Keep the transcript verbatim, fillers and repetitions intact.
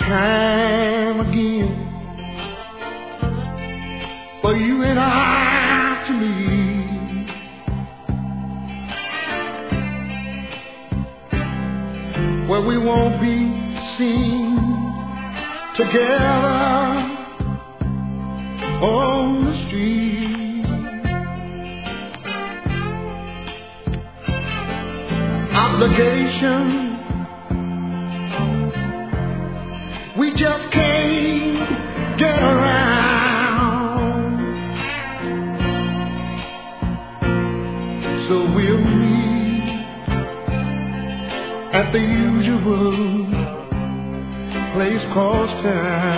time again for you and I to meet. Where we won't be seen together on the street. Obligation we just can't get around, so we'll meet at the usual place called town.